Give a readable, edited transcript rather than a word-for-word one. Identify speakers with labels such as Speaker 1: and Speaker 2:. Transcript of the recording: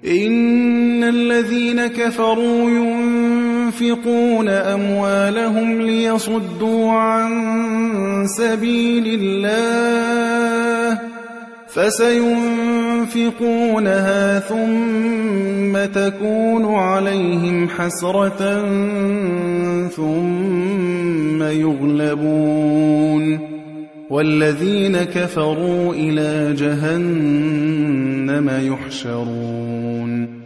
Speaker 1: إن الذين كفروا ينفقون أموالهم ليصدوا عن سبيل الله فسينفقونها ثم تكون عليهم حسرة ثم يغلبون والذين كفروا إلى جهنم يحشرون